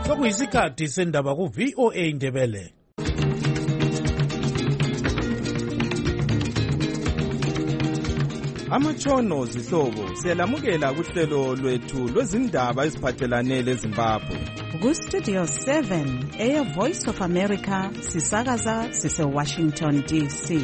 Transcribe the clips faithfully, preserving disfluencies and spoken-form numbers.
Sokuyisikhathi sendaba ku V O A Ndebele. Amatshono zihlobo siyalamukela kuhlelo lwethu lwezindaba eziphathelane leZimbabwe. Ku Studio seven, Air Voice of America, sisakaza sise Washington D C.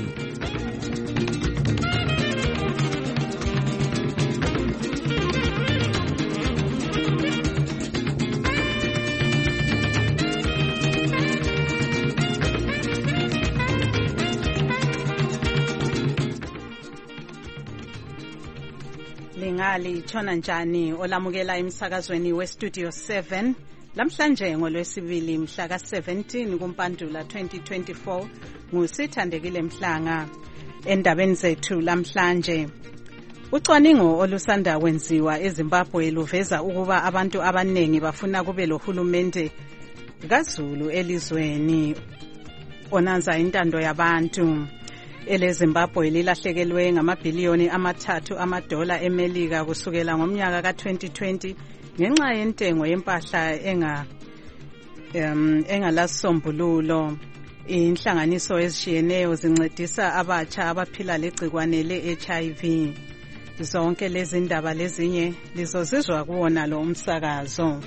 Lingali tshona njani olamukela emsakazweni we Studio seven lamhlanje ngolwesibili mhla ka seventeen kuMpandula twenty twenty-four ngusithandekile Mhlanga. Endabeni zethu lamhlanje, ucwaningo olusanda kwenziwa eZimbabwe luveza ukuba abantu abanengi bafuna kube lohulumende kaZulu elizweni onanza intando yabantu. Ele Zimbabwe lilahlekelwe ngamabhiliyoni amathathu amadola eMelika kusukela ngomnyaka ka twenty twenty ngenxa yentengo yempahla enga um, engalasombululo. Inhlanganiso ezishiyeneyo zincedisa abatsha abaphila legcikwane le-H I V. Zonke lezi ndaba lezinye lizozizwa kuwona lo umsakazo.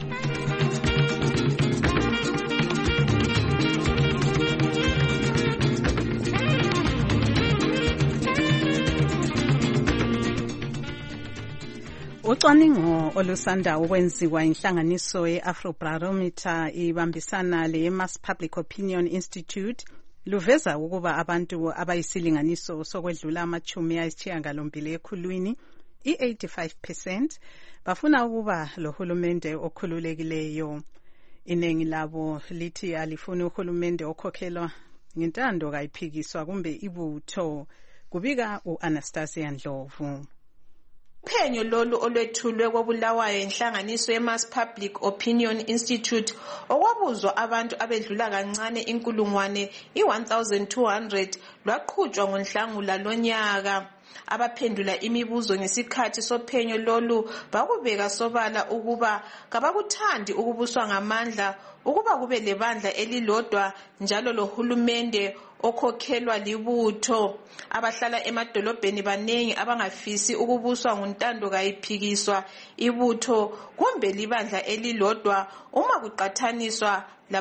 Ucwaningo olusanda ukwenziwa inhlanganiso ye-Afrobarometer ibambisana le-Mass Public Opinion Institute luveza ukuba abantu abayisilinganiso sokwedlula amachumi ayisishiyagalombili ekhulwini, i-eighty-five percent, bafuna ukuba lohulumende okhululekileyo. Iningi labo lithi alifuni uhulumende okhokhelwa ngentando kayiphikiswa kumbe ibutho. Kubika u-Anastasia Ndlovu. Uphenyo lolu olwethulwe kobulawayo inhlanganiso ye-Mass Public Opinion Institute okwabuzwa abantu abedlula kancane inkulungwane i-one thousand two hundred lwaqhutshwa ngoNhlangula lonyaka. Abaphendula imibuzo ngesikhathi sophenyo lolu bakubeka sobala ukuba kabakuthandi ukubuswa ngamandla, ukuba kube lebandla elilodwa njalo lohulumende okhokhelwa libutho. Abahlala emadolobheni banengi abangafisi ukubuswa ngontando kayiphikiswa ibutho kumbe libandla elilodwa uma kuqathaniswa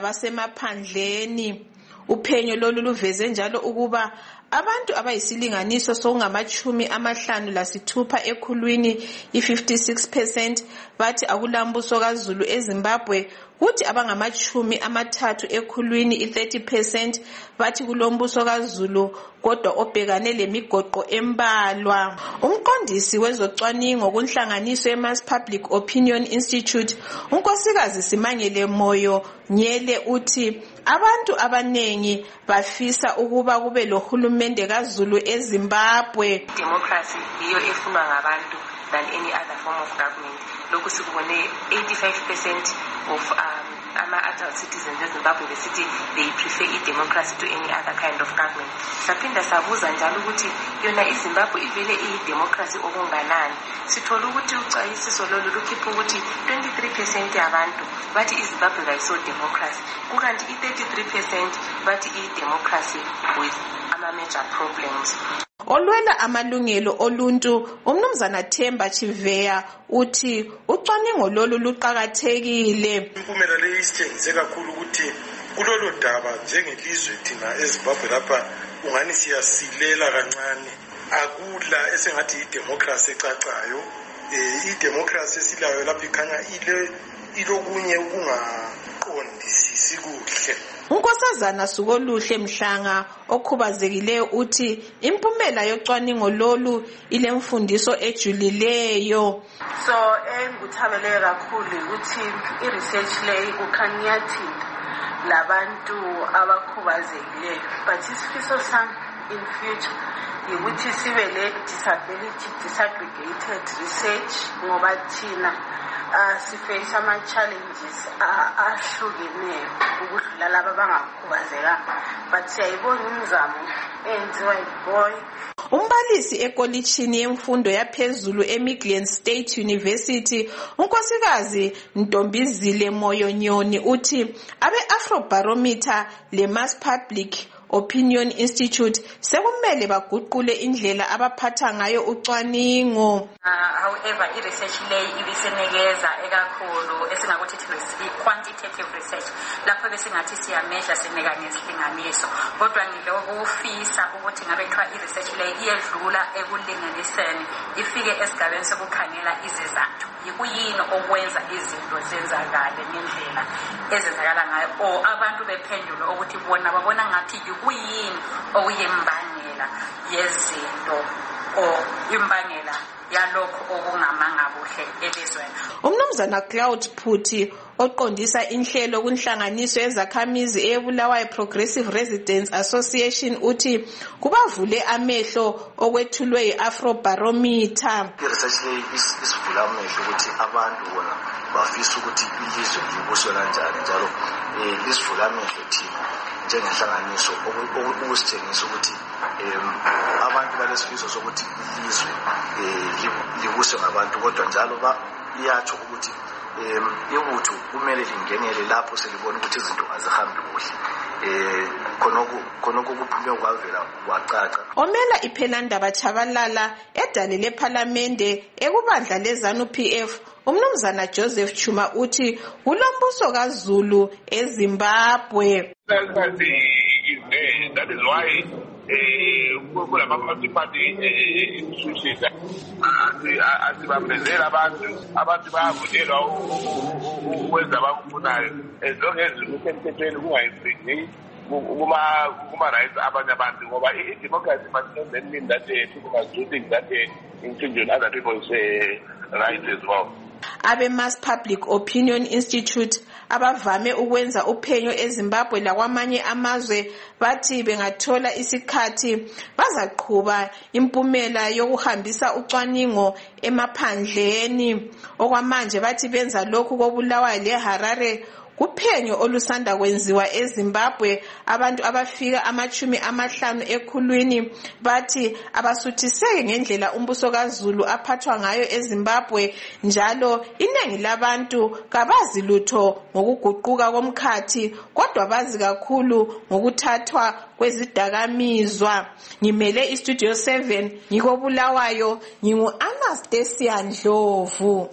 labasemaphandleni. Uphenyo lolu luveze njalo ukuba abantu abayisilinganiso sokungamachumi amahlanu lasithupha ekhulwini, i-fifty-six percent, bathi akulambuso kaZulu eZimbabwe, kuthi abangamachumi amathathu ekhulwini, i-thirty percent, bathi kulombuso kaZulu kodwa obhekane lemigoqo embalwa. Umqondisi wezocwaningo kunhlanganiso ye-Mass Public Opinion Institute, unkosikazi Simangele Moyo Nyele, uthi abantu abanengi bafisa ukuba kube lohulumende kaZulu eZimbabwe. Democracy yiyo efunwa ngabantu than any other form of government. Lokhu sikubone eighty-five percent of um, ama-adult citizens eZimbabwe besithi they prefer i-democracy to any other kind of government. Saphinda sabuza njalo ukuthi yona iZimbabwe ivele iyi-democracy okunganani. Sithola ukuthi ucayisiso lolu lukhipha ukuthi twenty-three percent yabantu bathi iZimbabwe kayiso democracy, kukanti i-thirty-three percent bathi i-democracy with ama-major problems. Olwela amalungelo oluntu umnumzana Themba Chiveya uthi ucwaningo lolu luqhakathekile. Impumela le isitshengise kakhulu ukuthi kulolu daba njengelizwe thina eZimbabwe lapha ungani siyasilela kancane, akula esengathi idemocracy ecacayo. Eh idemocracy esilayo lapha ikhanya ile ilokunye ukungaqondisisi kuhle. Unkosazana Sukoluhle Mhlanga okhubazekileyo uthi impumela yocwaningo lolu ile mfundiso ejulileyo. So enguthabele kakhulu ukuthi i-research le ukhanyathi labantu abakhubazekileyo, but isifiso sam in future ukuthi sibe le disability disaggregated research ngoba thina uh, siface ama-challenges ahlukeneyo ukudlula laba abangakhubazekanga, but siyayibona imizamo eyenziwa yiboy. Umbalisi ekolitshini yemfundo yaphezulu eMichigan State University, unkosikazi Ntombizile Moyonyoni uthi abe-Afrobarometer le-Mass Public Opinion Institute sekumele baguqule indlela abaphatha ngayo ucwaningo. However, i-research le ibisenikeza ekakhulu esingakuthi quantitative research lapho besingathi siyameasure sinika ngesilinganiso, kodwa ngilokufisa ukuthi ngabe kuthiwa i-research le iyedlula ekulinganiseni ifike esigabeni sokukhangela izizathu. Yikuyini okwenza izinto zenzakale ngendlela ezenzakala ngayo, o abantu bephendulo ukuthi bona babona ngathi yikuyini okuyimbangela yezinto o imbangela yalokho okungamanga kuhle elizweni. Umnumzana Cloud Phuthi oqondisa inhlelo kunhlanganiso ezakhamizi eBulawayo Progressive Residents Association uthi kubavule amehlo okwethulwe i-Afrobarometer. I-research le isivula amehlo ukuthi abantu bona bafisa ukuthi ilizwe libuswe kanjani, njalo lisivula amehlo thina njengenhlanganiso ukusitshengisa ukuthi abantu balesifiso sokuthi ilizwe libuswe ngabantu, kodwa njalo iyatsho ukuthi ibutho kumele lingenele lapho selibona ukuthi izinto azihambi kuhle. khonoko khonoko kuphume kwavela wacaca. Omela iPhelandaba Chabalala edale leParliamente ekubandla leZANU P F umnumzana Joseph Chuma uthi kulombuso kaZulu eZimbabwe. That is why kulama multi-party institutions asibambezela abantu abantu bayavunyelwa ukwenza abakufunayo as long as kusemthethweni kungayifiki kuma-rights abanye abantu, ngoba i-democracy must not then mean that people must do things that infringe on other people's rights as well. Abe-Mass Public Opinion Institute abavame ukwenza uphenyo eZimbabwe lakwamanye amazwe bathi bengathola isikhathi bazaqhuba impumela yokuhambisa ucwaningo emaphandleni. Okwamanje bathi benza lokhu koBulawayo leHarare kuphenyo olusanda kwenziwa eZimbabwe. Abantu abafika amachumi amahlanu ekhulwini bathi abasuthiseke ngendlela umbuso kaZulu aphathwa ngayo eZimbabwe, njalo iningi labantu kabazi lutho ngokuguquka komkhathi kodwa bazi kakhulu ngokuthathwa kwezidakamizwa. Ngimele iStudio seven ngikoBulawayo, ngingu Anastasia Ndlovu.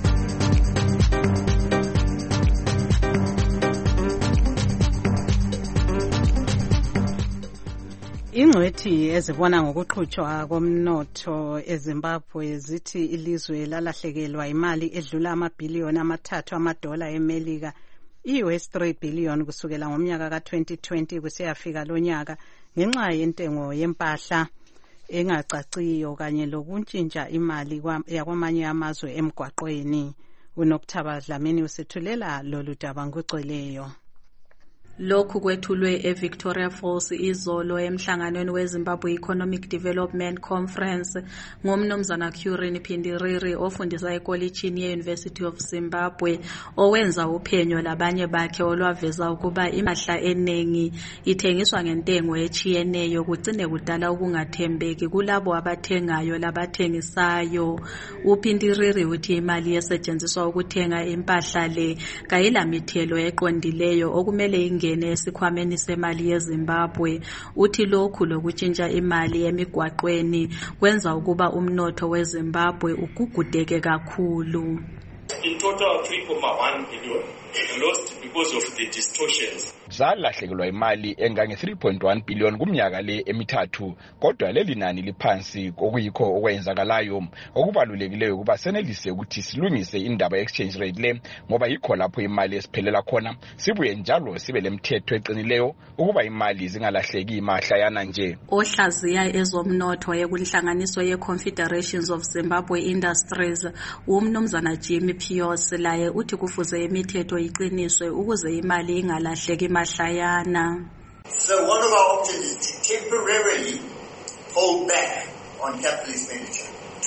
Ingcwethi ezibona ngokuqhutshwa komnotho eZimbabwe zithi ilizwe lalahlekelwa imali edlula amabhiliyoni amathathu amadola eMelika, i-U S three billion kusukela ngomnyaka ka twenty twenty kusiyafika lonyaka ngenxa yentengo yempahla engacaciyo kanye lokuntshintsha imali yakwamanye amazwe emgwaqweni. uNokuthaba Dlamini usethulela lolu daba ngokugcweleyo. Lokhu kwethulwe eVictoria Falls izolo emhlanganweni weZimbabwe Economic Development Conference ngomnumzana Currin Pindiriri ofundisa ekolitshini ye-University of Zimbabwe, owenza uphenyo labanye bakhe olwaveza ukuba imahla enengi ithengiswa ngentengo echiyeneyo kugcine kudala ukungathembeki kulabo abathengayo labathengisayo. uPindiriri uthi imali esetshenziswa ukuthenga impahla le kayilamithelo eqondileyo okumele inge esikhwameni semali yeZimbabwe. Uthi lokhu lokutshintsha imali emigwaqweni kwenza ukuba umnotho weZimbabwe ugugudeke kakhulu. In total three point one billion lost because of the distortions. Zalahlekelwa imali engange three point one billion kumnyaka le emithathu, kodwa leli nani liphansi kokuyikho okwenzakalayo. Okubalulekileyo kuba senelise ukuthi silungise indaba exchange rate le, ngoba yikho lapho imali esiphelela khona, sibuye njalo sibe lemthetho eqinileyo ukuba imali zingalahleki imahlayana nje. Ohlaziya ezomnotho yekunhlanganiso ye-Confederations of Zimbabwe Industries umnumzana Jimmy Pios laye uthi kufuze imithetho iqiniswe ukuze imali ingalahleki mahlayana. So one of our options is to temporarily hold back on capital expenditure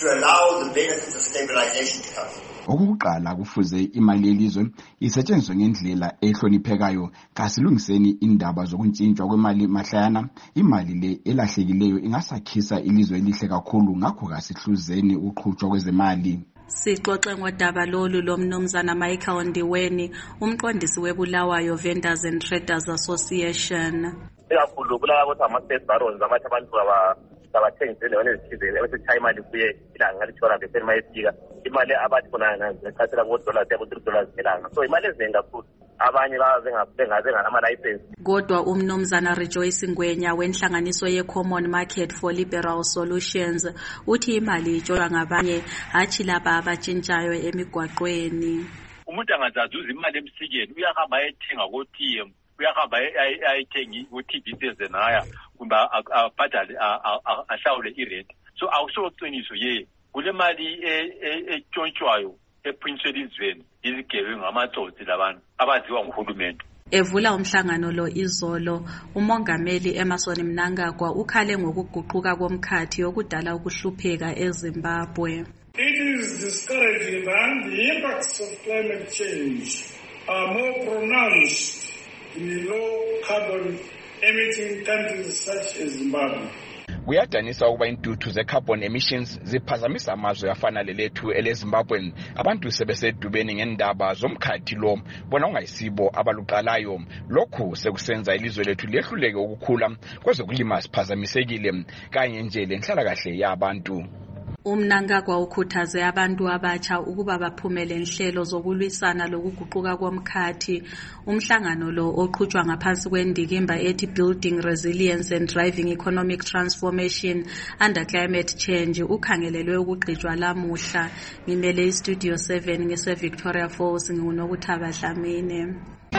to allow the benefits of stabilization to come through. Okuqala kufuze imali yelizwe isetshenziswe ngendlela ehloniphekayo kasilungiseni indaba zokuntshintshwa kwemali mahlayana. Imali le elahlekileyo ingasakhisa ilizwe elihle kakhulu, ngakho kasihluzeni uqhutshwa kwezemali. Sixoxe ngodaba lolu lomnumzana Michael Ndiweni, umqondisi weBulawayo Vendors and Traders Association. Ikakhulu Bulawayo kodwa ama-state barons abathi abantu abathengisile endaweni ezithizeni ebesitshaya imali kuye ilanga ngalithola ngeseni mayefika imali abathi khona zichathela ngo-dollars yabo-three dollars ngelanga, so imali eziningi kakhulu. Abanye benganama-license. Kodwa umnumzana Rejoice Ngwenya wenhlanganiso ye-Common Market for Liberal Solutions uthi imali itshontsha ngabanye, hatshi laba abatshintshayo emigwaqweni. Umuntu angazazuza imali emsikeni uyahamba ayethenga ko-T M, uyahamba ayethengi ku-T V sezenaya kumbe abhadale ahlawule irent. So awusoqiniso ye kule mali etshontshwayo ephinyisela izweni izigebengu ngamatsotsi labantu abaziwa nguhulumende. Evula umhlangano lo izolo, umongameli Emmerson Mnangagwa ukhale ngokuguquka komkhathi okudala ukuhlupheka eZimbabwe. It is discouraging that the impacts of climate change are more pronounced in low carbon emitting countries such as Zimbabwe. Kuyadanisa ukuba intuthu ze-carbon emissions ziphazamisa amazwe afana lelethu eleZimbabwe. Abantu sebesedubeni ngendaba zomkhathi lo bona ungayisibo abaluqalayo. Lokhu sekusenza ilizwe lethu lehluleke ukukhula kwezokulima siphazamisekile kanye nje lenhlalakahle yabantu. Umnangagwa ukhuthaze abantu abatsha ukuba baphumele inhlelo zokulwisana lokuguquka komkhathi. Umhlangano lo oqhutshwa ngaphansi kwendikimba ethi Building Resilience and Driving Economic Transformation under Climate Change ukhangelelwe ukugqitshwa lamuhla. Ngimele iStudio seven ngise Victoria Falls, nginguNokuthaba Dlamini.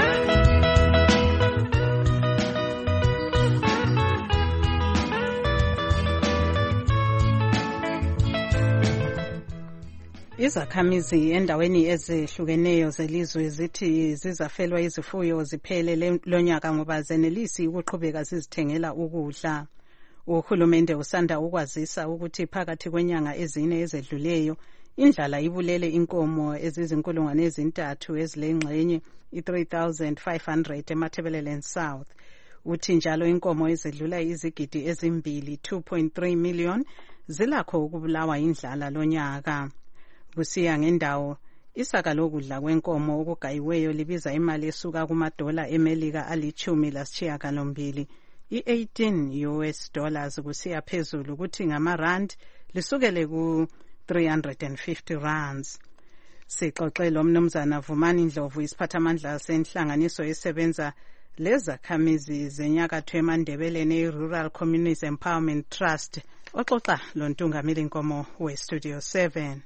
Izakhamizi endaweni ezihlukeneyo zelizwe zithi zizafelwa izifuyo ziphele lonyaka ngoba zenelisi ukuqhubeka zizithengela ukudla. Uhulumende usanda ukwazisa ukuthi phakathi kwenyanga ezine ezedluleyo indlala ibulele inkomo ezizinkulungwane ezintathu ezilengxenye i-three thousand five hundred eMatabeleland South. Uthi njalo inkomo ezedlula izigidi ezimbili two point three million zilakho ukubulawa indlala lonyaka. Kusiya ngendawo, isaka lokudla kwenkomo okugayiweyo libiza imali esuka kumadola eMelika alichumi lasishiyagalombili, i-eighteen U S dollars kusiya phezulu kuthi ngama-rand lisukele ku-three hundred fifty rands. Sixoxe lo mnumzana Vumani Ndlovu, isiphathamandla senhlanganiso esebenza lezakhamizi zenyakatho eMandebeleni e-Rural Communities Empowerment Trust, oxoxa lo ntungameli nkomo we-Studio seven.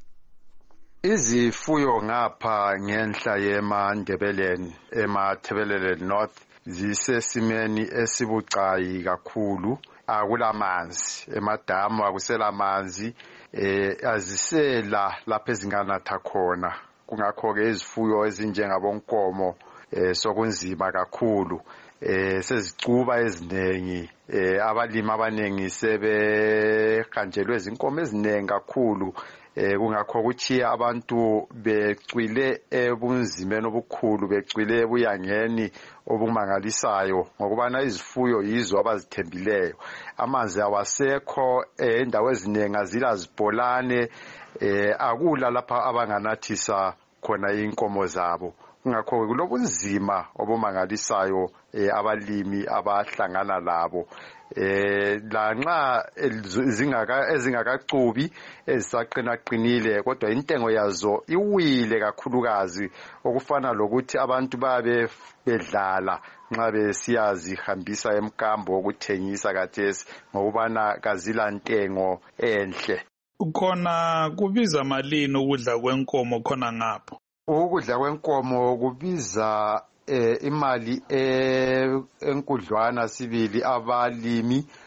Izifuyo ngapha ngenhla yeMandebeleni eMatabeleland North zisesimeni esibucayi kakhulu. Akulamanzi emadamu, akusela manzi, eh azisela lapha ezinganatha khona. Kungakho ke izifuyo ezinjengabonkomo eh sokunzima kakhulu. Eh sezicuba eziningi, eh abalimi abaningi sebehanjelwe izinkomo eziningi kakhulu. Eh kungakho kuchiya abantu becwile ebunzimeni obukhulu, becwile ebuyangeni obumangalisayo ngokubana izifuyo yizo abazithembileyo. Amanzi awasekho, endawo eziningi azila zibholane, eh akula lapha abanganathisa khona inkomo zabo. Ngakho kulobunzima obumangalisayo abalimi abahlangana labo. Eh lanxa zingaka ezingakacubi ezisaqina qinile, kodwa intengo yazo iwile kakhulukazi, okufana lokuthi abantu babe bedlala nxa besiyazihambisa emkambo okuthengisa kathesi ngokubana kazila ntengo enhle. Khona kubiza malini ukudla kwenkomo khona ngapho? Ukudla kwenkomo kubiza eh imali enkudlwana sibili abalimi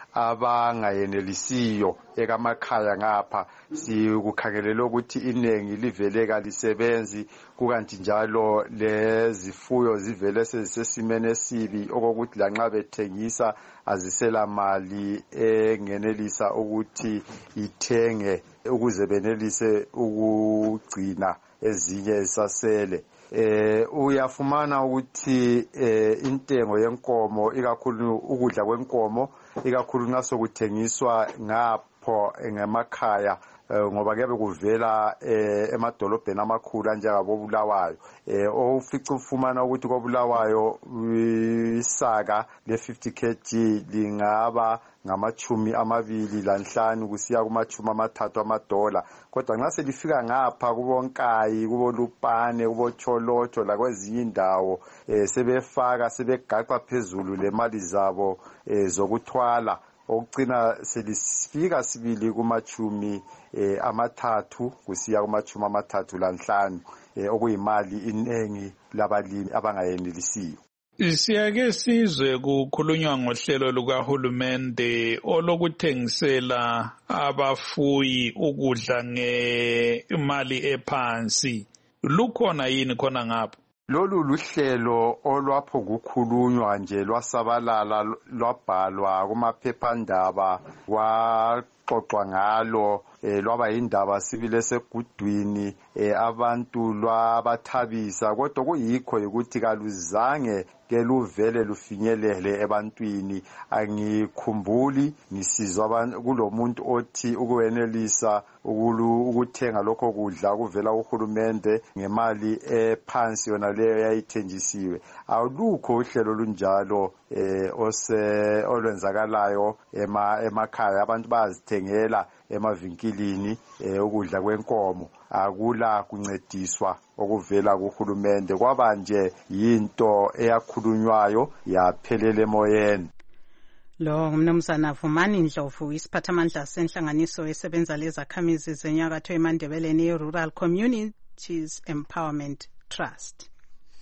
abangayenelisiyo ekamakhaya ngapha sikukhangelela ukuthi inengi livele kalisebenzi kukanti njalo lezifuyo zivele sezisesimeni esibi okokuthi lanxa bethengisa azisela mali engenelisa ukuthi ithenge ukuze benelise ukugcina ezinye esasele. Eh uyafumana ukuthi eh intengo yenkomo ikakhulu ukudla kwenkomo ikakhulu nxa sokuthengiswa ngapho ngemakhaya ngoba kube kuvela emadolobheni amakhulu njengabo Bulawayo eh ofica ufumana ukuthi koBulawayo isaka le fifty kilograms lingaba ngamachumi amabili lanhlanu kusiya kumachumi amathathu amadola kodwa nxa selifika ngapha kubonkayi kubolupane kubocholocho la kwezinye indawo eh sebefaka sebegaqa phezulu lemali zabo zokuthwala okucina selifika sibili kumachumi eh amathathu kusiya kumachumi amathathu lanhlanu eh okuyimali inengi labalimi abangayenelisiyo. Siyake sizwe kukhulunywa ngohlelo lukahulumende olokuthengisela abafuyi ukudla ngemali ephansi. Lukhona yini khona ngapha? Lolu luhlelo olwapho kukhulunywa nje lwasabalala lwabhalwa kumaphephandaba kwaxoxwa ngalo eh lwaba indaba sibile segudwini eh abantu lwabathabisa kodwa kuyikho ukuthi kaluzange keluvele lufinyelele ebantwini. Angikhumbuli ngisizwa abantu kulomuntu othi ukwenelisa ukuthenga lokho kudla kuvela kuHulumende ngemali ephansi yona leyo yayithenjisiwe. Awulukho uhlelo lunjalo eh ose olwenzakalayo ema emakhaya abantu bazithengela emavinkilini eh ukudla kwenkomo akula kuncediswa okuvela kuHulumende kwaba nje yinto eyakhulunywayo yaphelele emoyeni. Lo ngumnumzana Vumani Ndlovu isiphathamandla senhlanganiso esebenza lezakhamizi zenyakatho eMandebeleni ye-Rural Communities Empowerment Trust.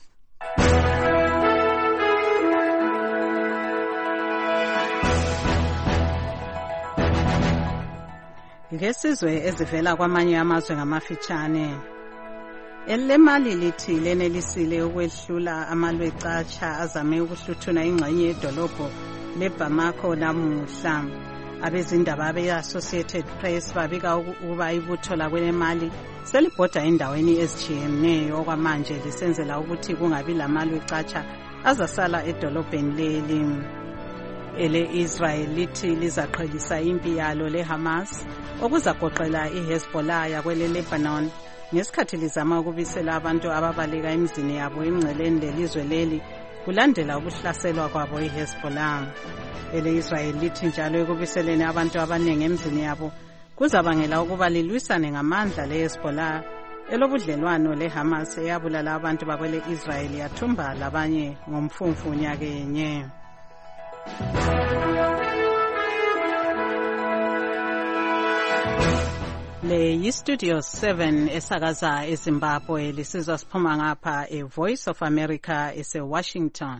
Ngesizwe ezivela kwamanye amazwe ngamafitshane. Elemali lithi lenelisile ukwehlula amalwecatsha azame ukuhluthuna ingxenye yedolobho leBamako namuhla. Abezindaba be-Associated Press babika ukuba ibutho lakwelemali selibhoda endaweni ezitshiyeneyo okwamanje lisenzela ukuthi kungabi lamalwecatsha azasala edolobheni leli. Ele-Israel lithi lizaqhelisa impi yalo leHamas okuzagoqela iHezbollah yakwele Lebanon ngesikhathi lizama ukubisela abantu ababaleka emizini yabo emngceleni lelizwe leli kulandela ukuhlaselwa kwabo iHezbollah. Ele-Israel lithi njalo ekubiseleni abantu abaningi emizini yabo kuzabangela ukuba lilwisane ngamandla leHezbollah elobudlelwano leHamas eyabulala abantu bakwele Israel yathumba labanye ngomfumfu nyakenye. Le yi-Studio seven esakaza eZimbabwe lisizwa siphuma ngapha e-Voice of America ese-Washington.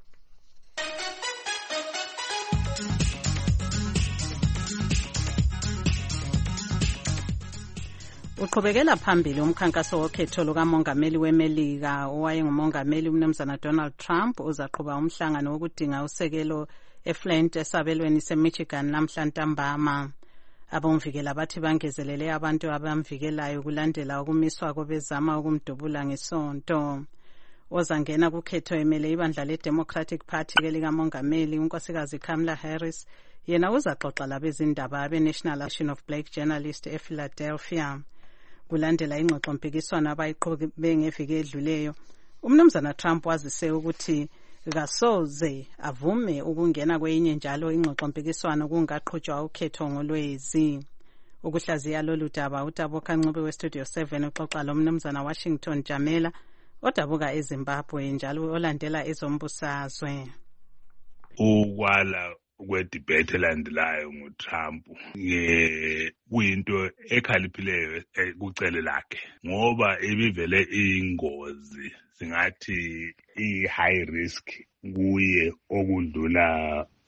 Uqhubekela phambili umkhankaso wokhetho lukamongameli weMelika owayengumongameli umnumzana Donald Trump uzaqhuba umhlangano wokudinga usekelo eFlint esabelweni seMichigan namhla ntambama. Abomvikela bathi bangezelele abantu abamvikelayo kulandela ukumiswa kobezama ukumdubula ngesonto. Ozangena kukhetho emele ibandla le-Democratic Party likamongameli unkosikazi Kamala Harris yena uzaxoxa labezindaba abe-National Association of Black Journalists ePhiladelphia. Kulandela ingxoxo mpikiswano abayiqhube ngeviki edluleyo, umnumzana Trump wazise ukuthi kasoze avume ukungena kwenye njalo ingxoxo mpikiswano kungaqhutshwa ukhetho ngolwezi. Ukuhlaziya lolu daba uTaboka Ncube weStudio seven uxoxa lomnumzana Washington Jamela odabuka eZimbabwe njalo olandela ezombusazwe. Ukwala kwedebate elandelayo nguTrump kuyinto ekhaliphileyo kucele lakhe ngoba ibivele ingozi singathi i-high risk kuye okudlula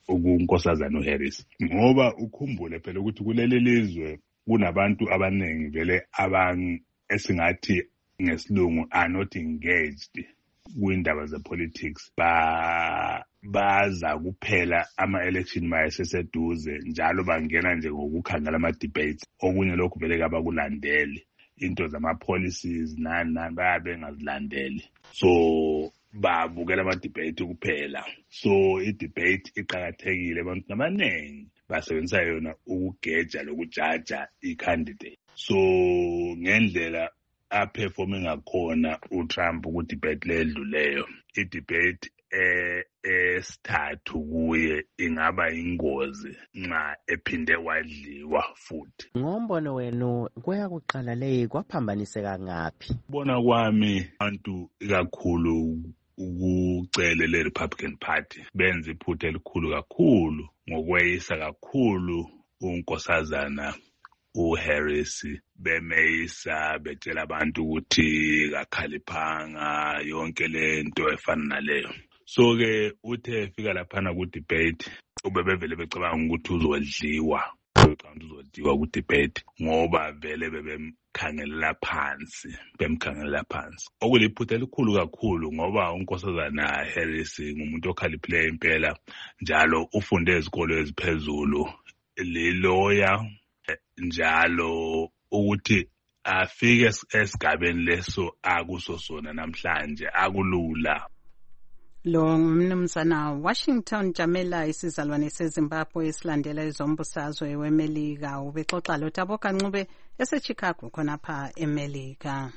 ukunkosazana uHarris, ngoba ukhumbule phela ukuthi kuleli lizwe kunabantu abaningi vele abang esingathi ngesilungu are not engaged kwindaba zepolitics, ba baza kuphela ama-election mayeseseduze njalo bangena nje ngokukhangela ama-debates. Okunye lokhu vele kabakulandeli into zama-policies nani nani bayabe bengazilandeli, so babukela ama-debate kuphela. So i-debate iqakathekile, abantu abaningi basebenzisa yona ukugeja lokujaja i-candidate. So ngendlela aperforme ngakhona uTrump ku-debate ledluleyo, i-debate esithathu kuye ingaba ingozi nxa ephinde wadliwa futhi. Ngombono wenu kuya kuqala leyi kwaphambaniseka ngaphi? Bona kwami abantu ikakhulu ukucele le-Republican Party benze iphutha elikhulu kakhulu ngokweyisa kakhulu unkosazana uHarris, bemeyisa betshela abantu ukuthi kakhaliphanga yonke lento efana naleyo. So ke uthe fika laphana ku debate ubebevele becabanga ukuthi uzodliwa, becabanga uzodliwa ku debate ngoba vele bebemkhangelela phansi, bemkhangelela phansi. Okuliphutha elikhulu kakhulu ngoba unkosazana Harris ngumuntu okhaliphileyo impela, njalo ufunde ezikolo eziphezulu, liloya, njalo ukuthi afike esigabeni leso akuso sona namhlanje akulula. Lo ngumnumzana Washington Jamela, isizalwane seZimbabwe esilandela izombusazwe weMelika, ubexoxa lo Thabo Kancube eseChicago khonapha eMelika.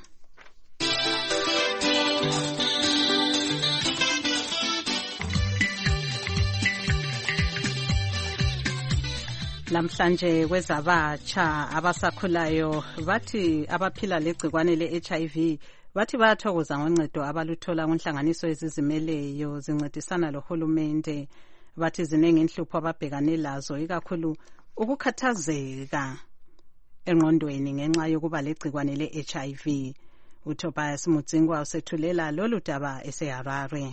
Lamhlanje kwezabatsha abasakhulayo bathi abaphila legcikwane le-H I V bathi bayathokoza ngoncedo abaluthola kunhlanganiso ezizimeleyo zincedisana lohulumende. Bathi ziningi inhlupho ababhekane lazo, ikakhulu ukukhathazeka engqondweni ngenxa yokuba legcikwane le-H I V. uTobias Mudzingwa usethulela lolu daba eseHarare.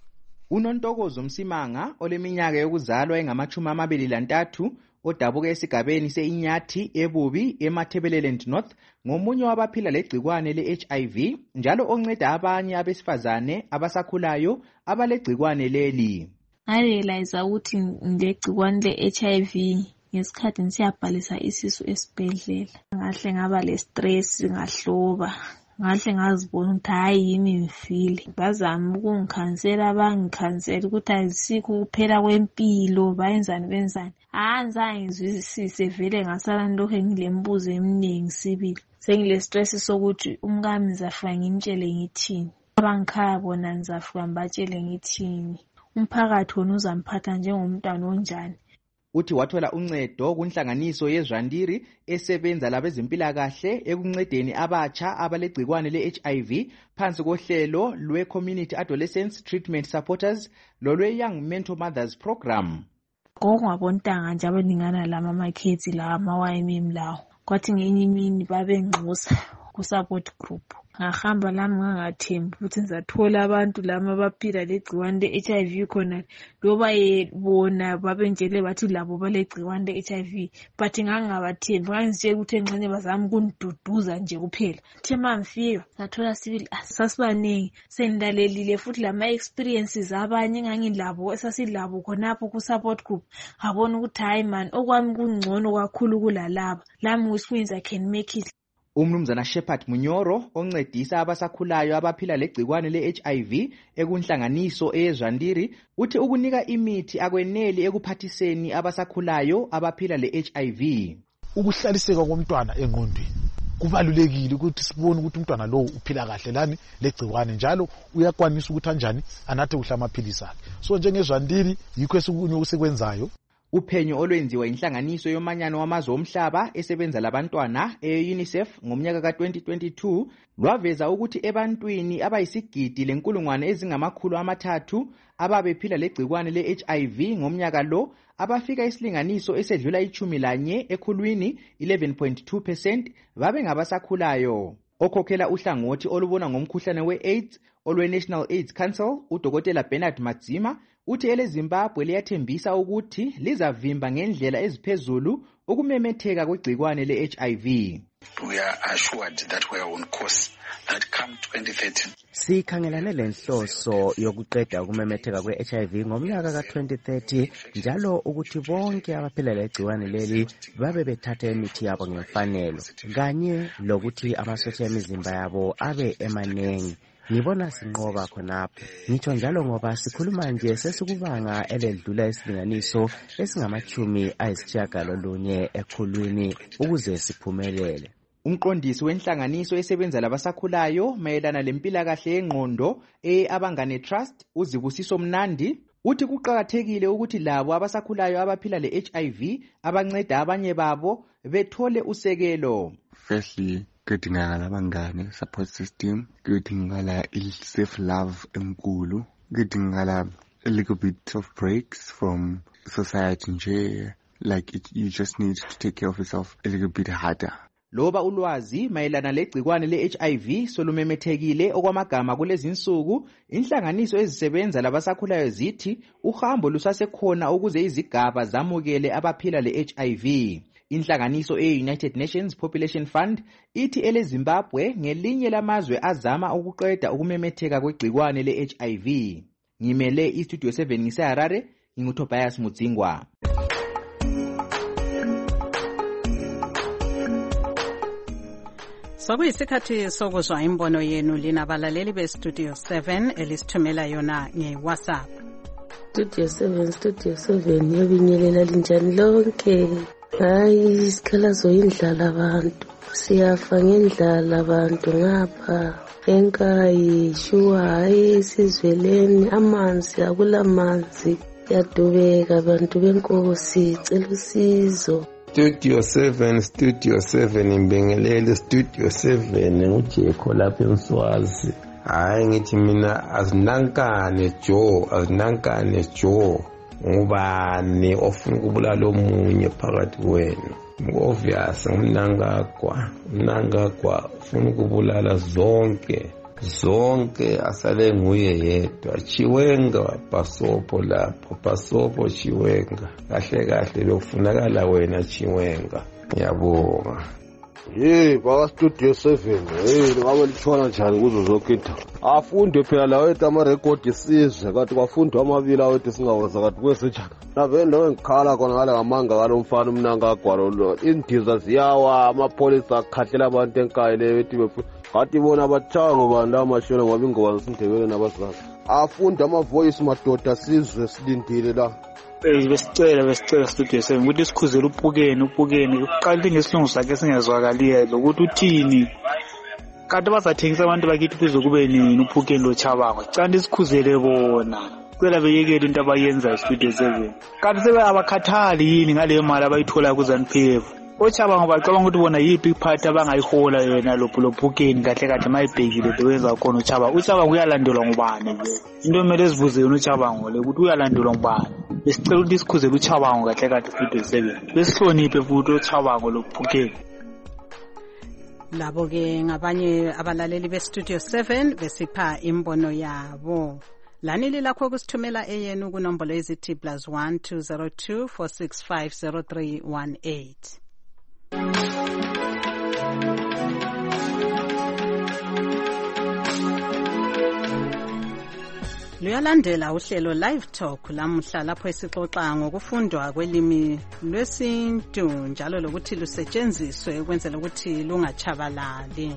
UNontokozo Msimanga oleminyaka yokuzalwa engamachumi amabili lantathu odabuka esigabeni se-Inyathi ebubi eMatabeleland North ngomunye wabaphila legcikwane le-H I V njalo onceda abanye abesifazane abasakhulayo abalegcikwane leli. Ngarealize ukuthi ngilegcikwane le-H I V ngesikhathi ngisiyabhalisa isisu esibhedlela. Ngahle ngaba le stress, ngahloba, ngahle ngazibona ukuthi hayi yimi ngifile. Bazama ukungikhansela, bangikhansela ukuthi ayisikho ukuphela kwempilo, bayenzani benzani. Anzange ngizwisise, vele ngasala ngilokho ngilembuzo eminingi sibili. Sengile stress sokuthi umkami ngizafika ngimtshele ngithini, abangikhaya bona ngizafika ngibatshele ngithini, umphakathi wona uzamphatha njengomntwana onjani. Uthi wathola uncedo kunhlanganiso yeZwandiri esebenza labezempilakahle ekuncedeni abatsha abalegcikwane le-H I V phansi kohlelo lwe-Community Adolescents Treatment Supporters lolwe-Young Mentor Mothers Program. Ngokungabontanga nje abaningana lama ma-kids lawa ama-Y M M lawo, kwathi ngenye imini babengxusa ku-support group. Ngahamba lami ngangathembi ukuthi ngizathola abantu lama abaphila legciwane le-H I V khona, loba bona babentshele bathi labo balegciwane le-H I V, but ngangabathembi. Ngangizitshela ukuthi engxenye bazama ukungiduduza nje kuphela. Uthe ma ngifika ngathola sibili sasibaningi, sengilalelile futhi lama-experiences abanye engangilabo esasilabo khonapho ku-support group. Ngabona ukuthi hayi man, okwami kungcono kakhulu kulalaba, lami which means I can make it. Umnumzana Shepherd Munyoro oncedisa abasakhulayo abaphila legcikwane le-H I V ekunhlanganiso eyeZwandiri uthi ukunika imithi akweneli ekuphathiseni abasakhulayo abaphila le-H I V. Ukuhlaliseka komntwana engqondweni kubalulekile ukuthi sibone ukuthi umntwana lo uphila kahle lani legcikwane, njalo uyakwanisa ukuthi kanjani anathe kuhle amaphilisi akhe. So njengeZwandiri yikho esikunye okusekwenzayo. Uphenyo olwenziwa inhlanganiso yomanyano wamazwe omhlaba esebenza labantwana e-UNICEF ngomnyaka ka twenty twenty-two lwaveza ukuthi ebantwini abayisigidi lenkulungwane ezingamakhulu amathathu ababephila legcikwane le-H I V ngomnyaka lo, abafika isilinganiso esedlula ichumi lanye ekhulwini eleven point two percent babe ngabasakhulayo. Okhokhela uhlangothi olubona ngomkhuhlane we-AIDS olwe-National AIDS Council, uDokotela Bernard Madzima uthi eleZimbabwe liyathembisa ukuthi lizavimba ngendlela eziphezulu ukumemetheka kwegcikwane le-H I V. We are assured that we are on course that come twenty thirty. Sikhangelane lenhloso yokuqeda ukumemetheka kwe-H I V ngomnyaka ka twenty thirty njalo ukuthi bonke abaphila legciwane leli babe bethatha imithi yabo ngemfanelo kanye lokuthi amasotsha emizimba yabo abe emanengi. Ngibona sinqoba khonapho. Ngitsho njalo ngoba sikhuluma nje sesikubanga eledlula isilinganiso esingamachumi ayisitshiyagalolunye ekhulwini ukuze siphumelele. Umqondisi wenhlanganiso esebenza labasakhulayo mayelana lempilakahle yengqondo e-Abangane Trust uZibusiso Mnandi uthi kuqakathekile ukuthi labo abasakhulayo abaphila le-H I V abanceda abanye babo bethole usekelo. Firstly, kudingakala abangane support system, kudingakala self love enkulu, kudingakala a little bit of breaks from society nje, like it, you just need to take care of yourself a little bit harder. Loba ulwazi mayelana legcikwane le-H I V solumemethekile okwamagama kulezi insuku, inhlanganiso ezisebenza labasakhulayo zithi uhambo lusasekhona ukuze izigaba zamukele abaphila le-H I V. Inhlanganiso e-United Nations Population Fund ithi eleZimbabwe ngelinye lamazwe azama ukuqeda ukumemetheka kwegcikwane le-H I V. Ngimele iStudio seven ngiseHarare, nginguTobias Mudzingwa. Sokuyisikhathi sokuzwa imbono yenu lina balaleli beStudio seven elisithumela yona ngeWhatsApp. Studio seven, Studio seven yabinyelela linjani lonke. Hayi isikhalazo indlala abantu. Siyafa ngendlala abantu ngapha. Enkayi shuwa hayi sizweleni amanzi akulamanzi. Yadubeka abantu benkosi cela usizo. Studio seven, Studio seven imbingelele Studio seven ngujekho lapha eMswazi. Hayi ngithi mina azinankane Joe, azinankane Joe. Ngubani ofuna ukubulala omunye phakathi kwenu? Obvious ngumnangagwa, umnangagwa ufuna ukubulala zonke. Zonke asale nguye yedwa. Chiwenga Pasopo lapho, Pasopo Chiwenga. Kahle kahle lokufunakala wena Chiwenga. Ngiyabonga. Hey, baka Studio seven. Hey, ngabe litshona njani kuzo zonke into? Afunde phela lawo ethi ama record isizwe kanti kwafundwa amabili awethu singawaza kanti kwesenjani. Navele lo ngikhala khona ngale ngamanga kalomfana umnangagwa lo. Indiza ziyawa, amapolisa akhahlela abantu enkayi leyo ethi befu. Kanti bona bathango banda amashona ngoba ingoba zisindebele nabasazi. Afunde ama voice madoda sizwe silindile la. Besicela besicela Studio seven ukuthi sikhuzele uphukeni uphukeni uqala ngesilungu sakhe singezwakaliye lokuthi uthini kanti bazathengisa abantu bakithi kuze kube nini uphukeni loChabango kanti sikhuzele bona kwela beyekela into abayenza eStudio seven kanti sebe abakhathali yini ngale mali abayithola kuZANU-P F oChabango bacabanga ukuthi bona yipi iphathi abangayihola yena lopho lophukeni kahle kahle mayibhekile bewenza khona uChabango uChabango uyalandelwa ngubani into emele sivuze yona uChabango le ukuthi uyalandelwa ngubani besicela ukuthi sikhuzele uChabango kahle kahle Studio seven besihloniphe futhi uChabango lophukeni. Labo ke ngabanye abalaleli beStudio seven besipha imbono yabo. Lani lilakho kusithumela eyenu kunombolo ezithi plus one two zero two four six five zero three one eight. Luyalandela uhlelo Live Talk lamuhla lapho esixoxa ngokufundwa kwelimi lwesintu njalo lokuthi lusetshenziswe ukwenzela ukuthi lungachabalali.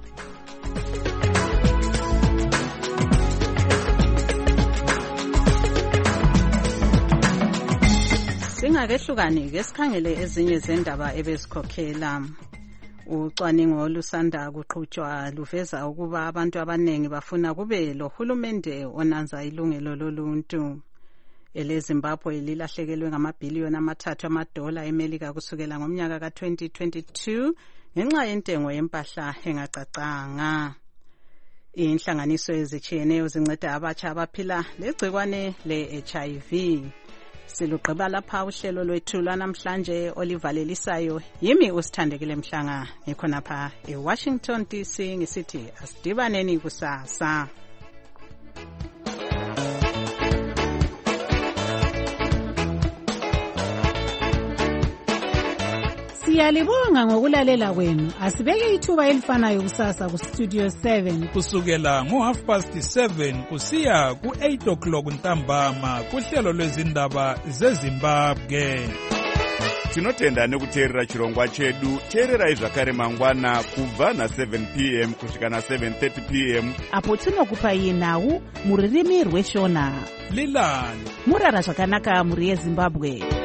Singakehlukani ke sikhangele ezinye zendaba ebezikhokhela. Ucwaningo olusanda kuqhutshwa luveza ukuba abantu abanengi bafuna kube lohulumende onanza ilungelo loluntu. EleZimbabwe lilahlekelwe ngamabhiliyoni amathathu amadola eMelika kusukela ngomnyaka ka twenty twenty-two ngenxa yentengo yempahla engacacanga. Inhlanganiso ezitshiyeneyo zinceda abatsha abaphila legcikwane le-H I V. Silugqiba lapha uhlelo lwethu lwanamhlanje olivalelisayo yimi uSithandekile Mhlanga ngikhonapha eWashington D C ngisithi asidibaneni kusasa. Siyalibonga ngokulalela kwenu. Asibeke ithuba elifanayo kusasa ku Studio seven kusukela ngo half past seven kusiya ku eight o'clock ntambama kuhlelo lwezindaba zeZimbabwe. Tinotenda nekuteerera chirongwa chedu. Teererai zvakare mangwana kubva na seven p m kusvika na seven thirty p m apo tinokupai nhau muririmi rweshona. Lilani murara zvakanaka muri yeZimbabwe.